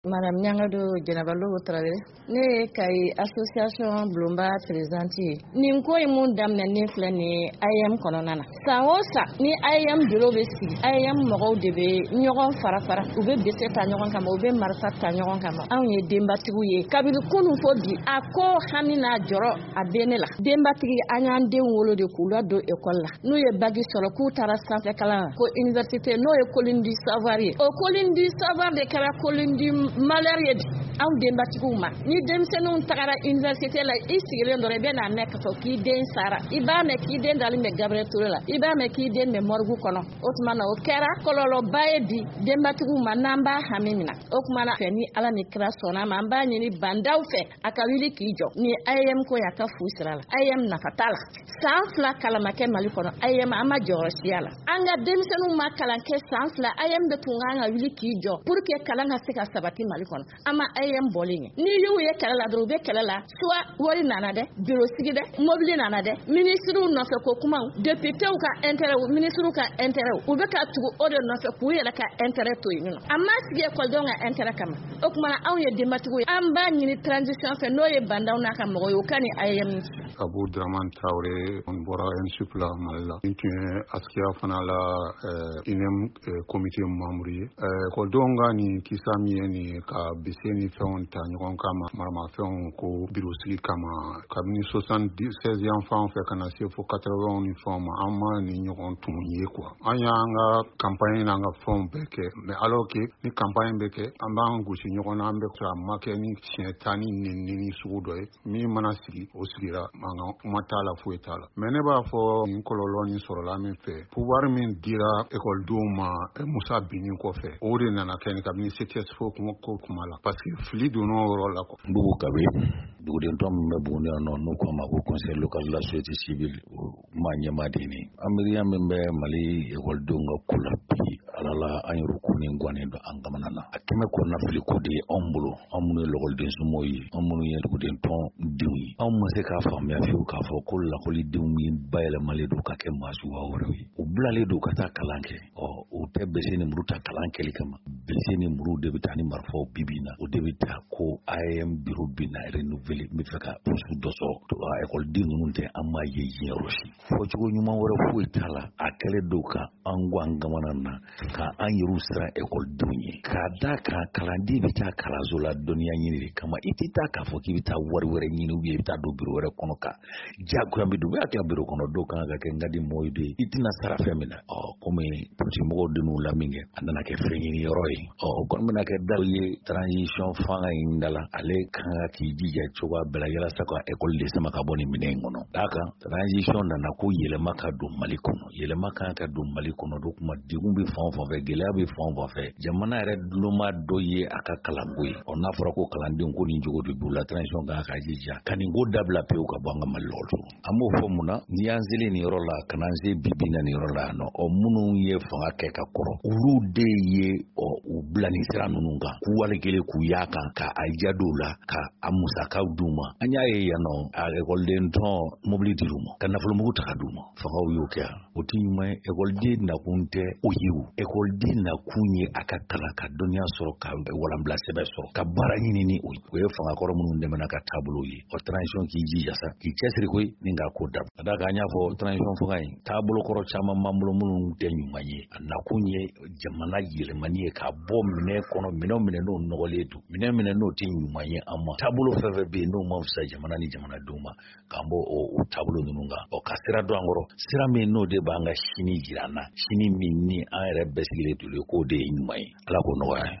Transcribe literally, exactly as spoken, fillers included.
Madame Nyangado Jenabalo Travel, ne kai association Blumba présidente. Ni ko imun damne ne flani I am kononana. Sa o sa ni I am bureau be si I am mogo de be nyogon fara fara u be bese ta nyogon kama u be marfa ta nyogon kama. Anw ye denbatigiw ye. Kabiru kunu fo bi ako hamina joro a bene la. Denbatigi anyan den wolo de kula do école la. No ye bagi soro ku tara sanfé kalan ko université no ye colline du savoir. O colline du savoir de kala colline du malheur yedi aw denbatigiw ma ni demsenun tagara université la i sigilen dore be na nek to ki den sara i ba me ki den dali me Gabriel Touré la i ba me ki den me morgu kono otmana o kera kololo baye di denbatigiw ma namba hamimina okmana fe ni ala ni kra sona ma ba ni bandaw fe aka wili ki jo ni ayem ko yaka fusira la ayem na fatala sanfla kalamake mali kono ayem ama jorosiala anga demsenun ma kalanke sanfla ayem de tunganga wili ki jo pour que kalanga sika sabati mali kono ama ayem bolinge ni yu ye kala la dro be kala la soit wori nana de bureau sigi de mobile nana de ministre no fe ko kuma député ou ka intérêt ministre ka intérêt ou be ka tugu ode no fe ku yela ka intérêt to yino ama sige ko donga intérêt kama o kuma aw ye dematigo amba ni transition fe no ye bandaw na ka mo yo kani ayem Abou Draman Traoré on bora en supla malla intune askia fanala inem comité membre ko donga ni kisami ni ka biseni fɛnw ta ɲɔgɔn kama marama fɛnw ko biro sigi kama kabini soixante-seize yan fan fɛ kana se fo quatre-vingts ni fɛnw ma an ma ni ɲɔgɔn tun ye quoi an y'an ka campagne n'an ka fɛnw bɛɛ kɛ mais alors que ni campagne bɛ kɛ an b'an gosi ɲɔgɔn na an bɛ sɔrɔ a ma kɛ ni siɲɛ tan ni nɛni sugu dɔ ye min mana sigi o sigira mankan kuma t'a la foyi t'a la mais ne b'a fɔ nin kɔlɔlɔ nin sɔrɔla min fɛ pouvoir min dira ekɔlidenw ma Musa Binin kɔfɛ o de nana kɛ ni kabini C T S fo kuma ko kuma la parce que fili donn'o yɔrɔ la quoi Bugu Kabe duguden tɔn min bɛ Buguni yan nɔ n'u k'a ma ko conseil local de la société civile ma ɲɛmaa de ni amiriya min bɛ Mali ekɔlidenw ka ko la bi ala la an yɛrɛ ko ni gannen don an kamana na a kɛmɛ kɔnɔna fili ko de ye anw bolo anw minnu ye lakɔliden somɔgɔw ye anw minnu ye duguden tɔn denw ye anw ma se k'a faamuya fiyewu k'a fɔ ko lakɔlidenw min bayɛlɛmalen don ka kɛ maa suguya wɛrɛw ye u bilalen don ka taa kalan kɛ ɔ o tɛ bese ni muru ta kalan kɛli kama bese ni muru de bɛ taa ni marifaw bibi na o de bɛ taa ko I am bureau bina renouveler n bɛ fɛ ka poste dɔ sɔrɔ ekɔliden ninnu tɛ an m'a ye diɲɛ yɔrɔ si fɔcogo ɲuman wɛrɛ foyi t'a la a kɛlen don ka an go an kamana na ka an yɛrɛw siran ekɔlidenw ye k'a da kan kalanden bɛ taa kalanso la dɔnniya ɲini de kama i tɛ taa k'a fɔ k'i bɛ taa wari wɛrɛ ɲini ou bien i bɛ taa don bureau wɛrɛ kɔnɔ ka diyagoya bɛ don u y'a kɛ bureau kɔnɔ dɔw kan ka kɛ n ka di mɔgɔw ye i tɛna sara fɛn min na ɔ komi politique mɔgɔw de n'u la min kɛ a nana kɛ fɛn ɲini yɔrɔ ye ɔ o kɔni bɛna kɛ daw ye transition fanga in da la ale kan ka k'i jija cogoya bɛɛ la yalasa ka ekɔli de sama ka bɔ nin minɛn in kɔnɔ d'a kan transition nana ko yɛlɛma ka don Mali kɔnɔ yɛlɛma kan ka don Mali kɔnɔ do kuma degun bɛ fan o fan fɛ gɛlɛya bɛ fan o fan fɛ jamana yɛrɛ duloma dɔ ye a ka kalanko ye ɔ n'a fɔra ko kalandenw ko nin jogo de b'u la transition kan ka jija ka nin ko dabila pewu ka bɔ an ka Mali lɔgɔ an b'o fɔ mun na n'i y'an selen nin yɔrɔ la ka n'an se bibi na nin yɔrɔ la yan nɔ ɔ minnu ye fanga kɛ ka kɔrɔ olu de ye ɔ u bila nin sira ninnu kan k'u wale kelen k'u y'a kan ka a jadon la ka a musakaw d'u ma an y'a ye yan nɔ a ekɔliden tɔn mobili dir'u ma ka nafolomugu ta ka d'u ma fangaw y'o kɛ yan o tɛ ɲuman ye ekɔliden nakun tɛ o ye o ekɔliden nakun ye a ka kalan ka dɔnniya sɔrɔ ka walanbila sɛbɛn sɔrɔ ka baara ɲini ni o ye o ye fangakɔrɔ minnu dɛmɛna ka taabolo ye ɔ transition k'i jija sa k'i cɛsiri koyi ni k'a ko dabila ka d'a kan an y'a fɔ transition fanga in taabolo kɔrɔ caman b'an bolo minnu tɛ ɲuman ye a nakun ye jamana yɛlɛmani ye k'a bɔ minɛn kɔnɔ minɛn minɛn n'o nɔgɔlen don minɛn minɛn n'o tɛ ɲuman ye an ma taabolo fɛn fɛn bɛ yen n'o ma fisa jamana ni jamanadenw ma k'an bɔ o taabolo ninnu kan ɔ ka sira dɔn an kɔrɔ sira min n'o de b'an ka sini jira an na sini min ni an yɛrɛ bɛɛ sigilen tun ye k'o de ye ɲuman ye ala k'o nɔgɔya